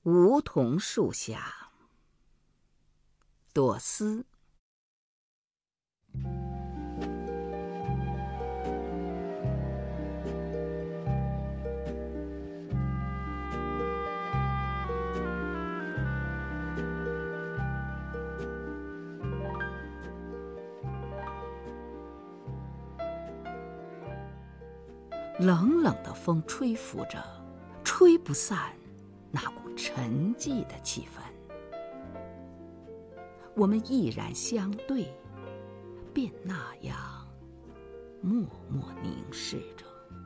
梧桐树下，朵思。冷冷的风吹拂着，吹不散那股沉寂的气氛。我们毅然相对，便那样默默凝视着。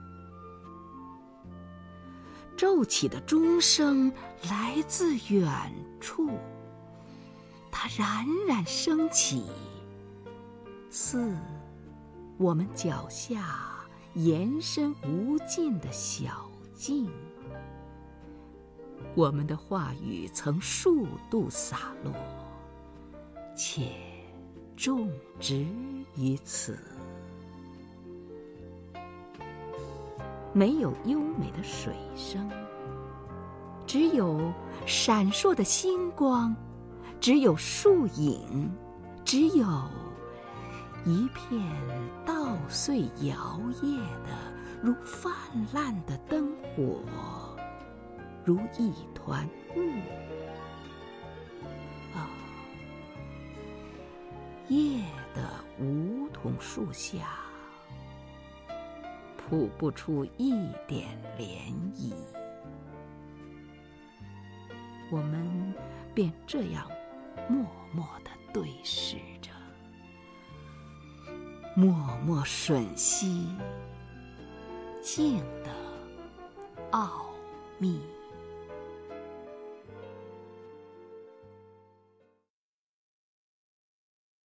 骤起的钟声来自远处，它冉冉升起，似我们脚下延伸无尽的小径。我们的话语曾数度洒落，且种植于此。没有优美的水声，只有闪烁的星光，只有树影，只有一片稻穗摇曳的如泛滥的灯火，如一团雾。夜的梧桐树下，谱不出一点涟漪。我们便这样默默地对视着，默默吮吸静的奥秘。